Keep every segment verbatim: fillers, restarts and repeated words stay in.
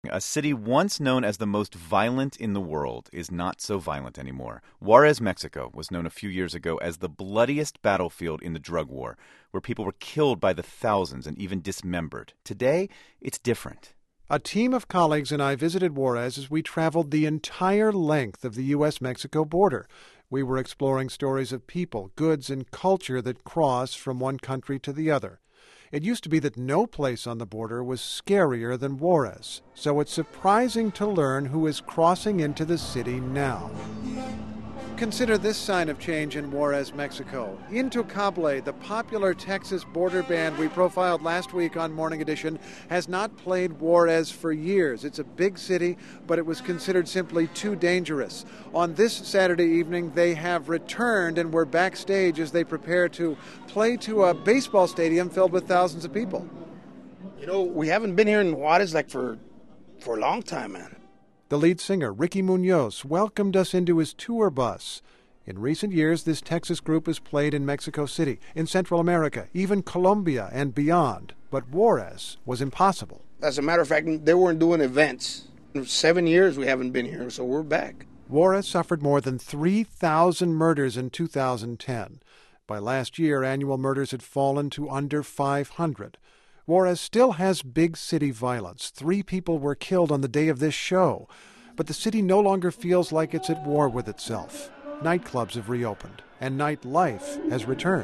A city once known as the most violent in the world is not so violent anymore. Juarez, Mexico, was known a few years ago as the bloodiest battlefield in the drug war, where people were killed by the thousands and even dismembered. Today, it's different. A team of colleagues and I visited Juarez as we traveled the entire length of the U S Mexico border. We were exploring stories of people, goods, and culture that cross from one country to the other. It used to be that no place on the border was scarier than Juarez, so it's surprising to learn who is crossing into the city now. Consider this sign of change in Juarez, Mexico. Intocable, the popular Texas border band we profiled last week on Morning Edition, has not played Juarez for years. It's a big city, but it was considered simply too dangerous. On this Saturday evening, they have returned and were backstage as they prepare to play to a baseball stadium filled with thousands of people. You know, we haven't been here in Juarez like for, for a long time, man. The lead singer, Ricky Munoz, welcomed us into his tour bus. In recent years, this Texas group has played in Mexico City, in Central America, even Colombia and beyond. But Juarez was impossible. As a matter of fact, they weren't doing events. In seven years we haven't been here, so we're back. Juarez suffered more than three thousand murders in two thousand ten. By last year, annual murders had fallen to under five hundred. Juarez still has big city violence. Three people were killed on the day of this show. But the city no longer feels like it's at war with itself. Nightclubs have reopened, and nightlife has returned.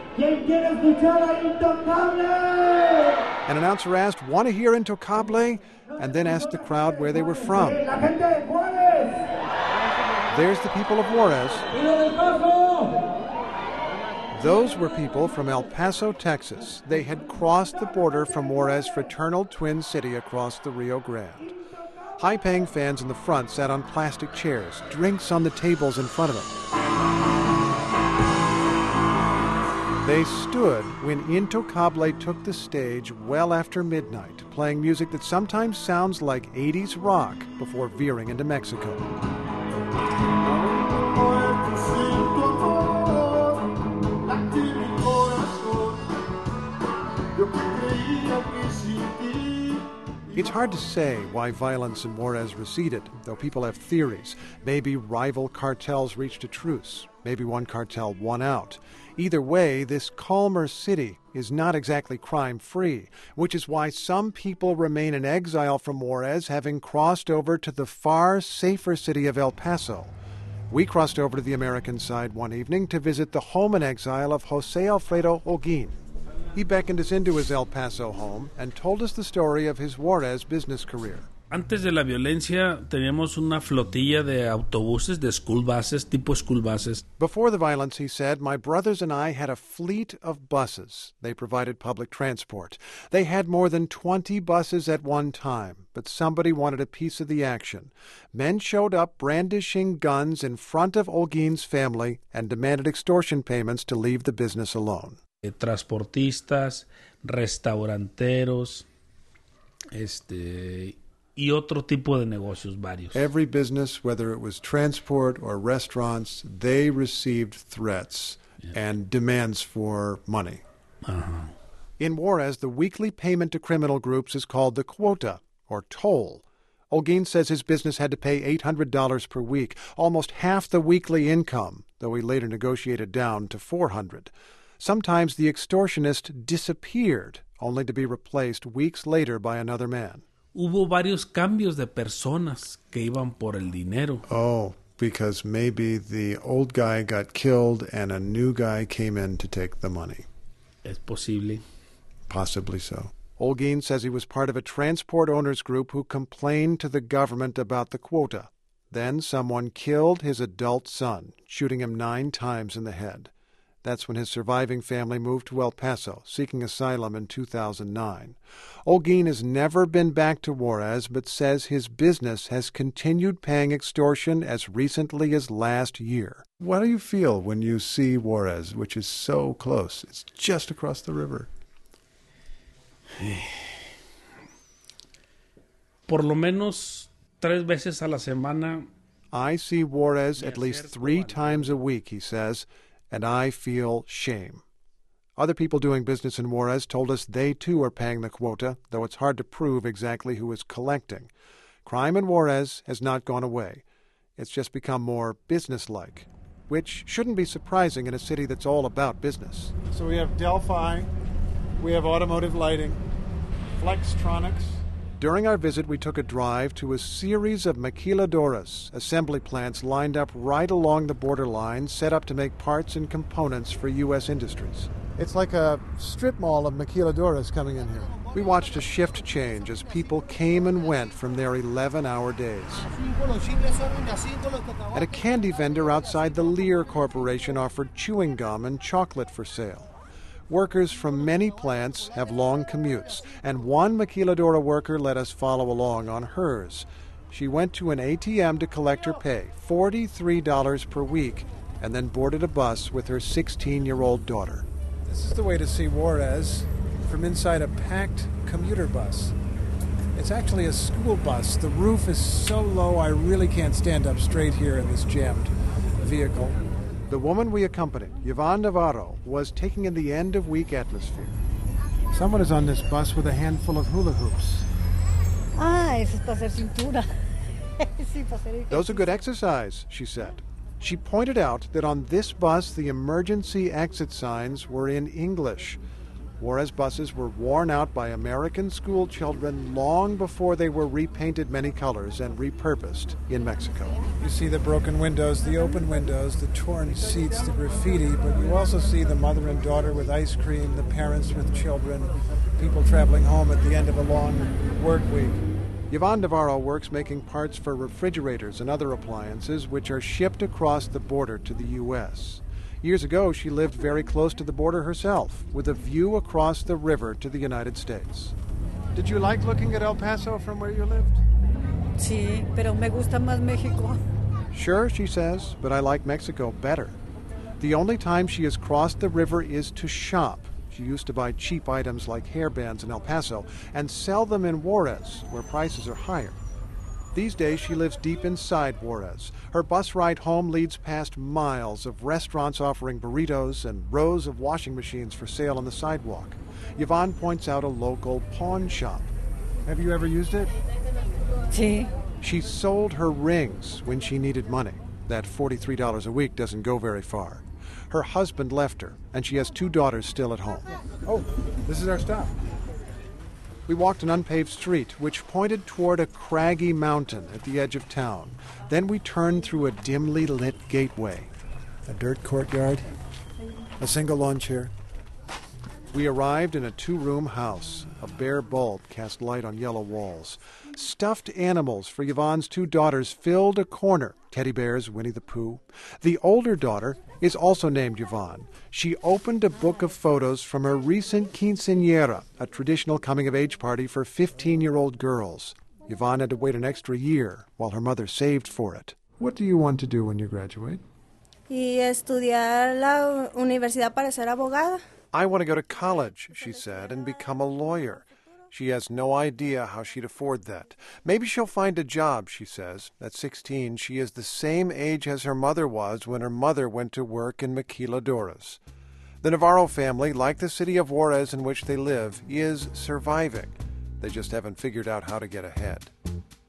An announcer asked, "Want to hear Intocable?" and then asked the crowd where they were from. There's the people of Juarez. Those were people from El Paso, Texas. They had crossed the border from Juarez, fraternal twin city across the Rio Grande. High-paying fans in the front sat on plastic chairs, drinks on the tables in front of them. They stood when Intocable took the stage well after midnight, playing music that sometimes sounds like eighties rock before veering into Mexico. It's hard to say why violence in Juarez receded, though people have theories. Maybe rival cartels reached a truce. Maybe one cartel won out. Either way, this calmer city is not exactly crime-free, which is why some people remain in exile from Juarez, having crossed over to the far safer city of El Paso. We crossed over to the American side one evening to visit the home in exile of Jose Alfredo Holguin. He beckoned us into his El Paso home and told us the story of his Juarez business career. Antes de la violencia, teníamos una flotilla de autobuses, de school buses, tipo school buses. Before the violence, he said, my brothers and I had a fleet of buses. They provided public transport. They had more than twenty buses at one time, but somebody wanted a piece of the action. Men showed up brandishing guns in front of Holguin's family and demanded extortion payments to leave the business alone. Transportistas, restauranteros, este, y otro tipo de negocios varios. Every business, whether it was transport or restaurants, they received threats yeah. and demands for money. Uh-huh. In Juarez, the weekly payment to criminal groups is called the quota, or toll. Holguin says his business had to pay eight hundred dollars per week, almost half the weekly income, though he later negotiated down to four hundred dollars. Sometimes the extortionist disappeared, only to be replaced weeks later by another man. Hubo varios cambios de personas que iban por el dinero. Oh, because maybe the old guy got killed and a new guy came in to take the money. Es posible. Possibly so. Holguin says he was part of a transport owners group who complained to the government about the quota. Then someone killed his adult son, shooting him nine times in the head. That's when his surviving family moved to El Paso, seeking asylum in two thousand nine. Holguin has never been back to Juarez, but says his business has continued paying extortion as recently as last year. What do you feel when you see Juarez, which is so close? It's just across the river. Por lo menos tres veces a la semana. I see Juarez at least three times a week, he says, and I feel shame. Other people doing business in Juarez told us they too are paying the quota, though it's hard to prove exactly who is collecting. Crime in Juarez has not gone away. It's just become more businesslike, which shouldn't be surprising in a city that's all about business. So we have Delphi, we have automotive lighting, Flextronics. During our visit, we took a drive to a series of maquiladoras, assembly plants lined up right along the borderline, set up to make parts and components for U S industries. It's like a strip mall of maquiladoras coming in here. We watched a shift change as people came and went from their eleven-hour days. And a candy vendor outside the Lear Corporation offered chewing gum and chocolate for sale. Workers from many plants have long commutes, and one maquiladora worker let us follow along on hers. She went to an A T M to collect her pay, forty-three dollars per week, and then boarded a bus with her sixteen-year-old daughter. This is the way to see Juarez, from inside a packed commuter bus. It's actually a school bus. The roof is so low I really can't stand up straight here in this jammed vehicle. The woman we accompanied, Yvonne Navarro, was taking in the end-of-week atmosphere. Someone is on this bus with a handful of hula hoops. Ah, eso es para hacer cintura. Sí, para hacer ejercicio. Those are good exercise, she said. She pointed out that on this bus the emergency exit signs were in English. Juarez buses were worn out by American school children long before they were repainted many colors and repurposed in Mexico. You see the broken windows, the open windows, the torn seats, the graffiti, but you also see the mother and daughter with ice cream, the parents with children, people traveling home at the end of a long work week. Yvonne Navarro works making parts for refrigerators and other appliances which are shipped across the border to the U S Years ago, she lived very close to the border herself, with a view across the river to the United States. Did you like looking at El Paso from where you lived? Sí, pero me gusta más México. Sure, she says, but I like Mexico better. The only time she has crossed the river is to shop. She used to buy cheap items like hairbands in El Paso and sell them in Juarez, where prices are higher. These days, she lives deep inside Juarez. Her bus ride home leads past miles of restaurants offering burritos and rows of washing machines for sale on the sidewalk. Yvonne points out a local pawn shop. Have you ever used it? Sí. She sold her rings when she needed money. That forty-three dollars a week doesn't go very far. Her husband left her, and she has two daughters still at home. Oh, this is our stop. We walked an unpaved street, which pointed toward a craggy mountain at the edge of town. Then we turned through a dimly lit gateway. A dirt courtyard, a single lawn chair. We arrived in a two-room house. A bare bulb cast light on yellow walls. Stuffed animals for Yvonne's two daughters filled a corner. Teddy bears, Winnie the Pooh. The older daughter is also named Yvonne. She opened a book of photos from her recent quinceañera, a traditional coming-of-age party for fifteen-year-old girls. Yvonne had to wait an extra year while her mother saved for it. What do you want to do when you graduate? Y estudiar la universidad para ser abogada. I want to go to college, she said, and become a lawyer. She has no idea how she'd afford that. Maybe she'll find a job, she says. At sixteen, she is the same age as her mother was when her mother went to work in maquiladoras. The Navarro family, like the city of Juarez in which they live, is surviving. They just haven't figured out how to get ahead.